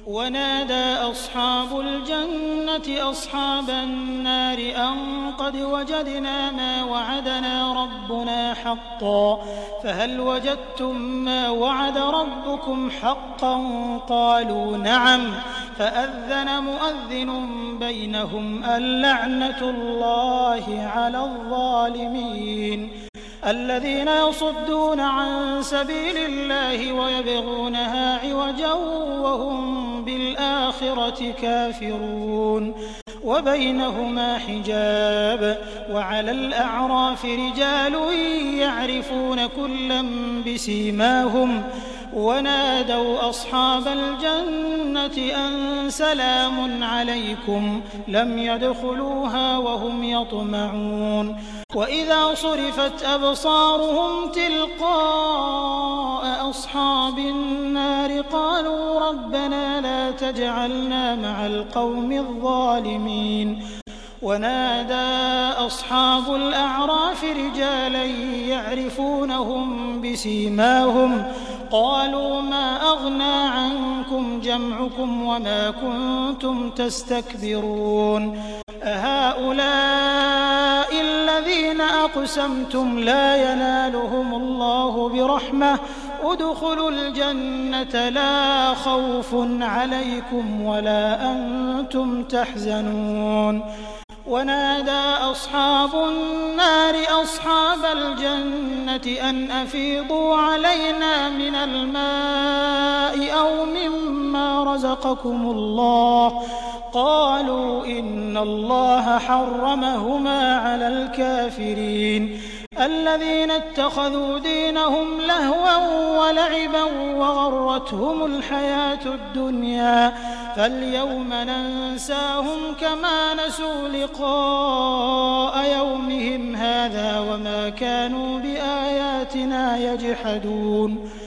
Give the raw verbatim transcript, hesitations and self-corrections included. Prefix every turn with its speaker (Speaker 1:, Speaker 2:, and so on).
Speaker 1: ونادى أصحاب الجنة أصحاب النار أن قد وجدنا ما وعدنا ربنا حقا فهل وجدتم ما وعد ربكم حقا قالوا نعم فأذن مؤذن بينهم اللعنة الله على الظالمين الذين يصدون عن سبيل الله ويبغونها عوجا وهم بالآخرة كافرون وبينهما حجاب وعلى الأعراف رجال يعرفون كلا بسيماهم ونادوا أصحاب الجنة أن سلام عليكم لم يدخلوها وهم يطمعون وإذا صرفت أبصارهم تلقاء أصحاب النار قالوا ربنا لا تجعلنا مع القوم الظالمين ونادى أصحاب الأعراف رجالا يعرفونهم بسيماهم قالوا ما أغنى عنكم جمعكم وما كنتم تستكبرون أهؤلاء الذين أقسمتم لا ينالهم الله برحمة ادخلوا الجنة لا خوف عليكم ولا أنتم تحزنون ونادى أصحاب النار أصحاب الجنة أن أفيضوا علينا من الماء أو مما رزقكم الله قالوا إن الله حرمهما على الكافرين الذين اتخذوا دينهم لهوا ولعبا وغرتهم الحياة الدنيا فاليوم ننساهم كما نسوا لقاء يومهم هذا وما كانوا بآياتنا يجحدون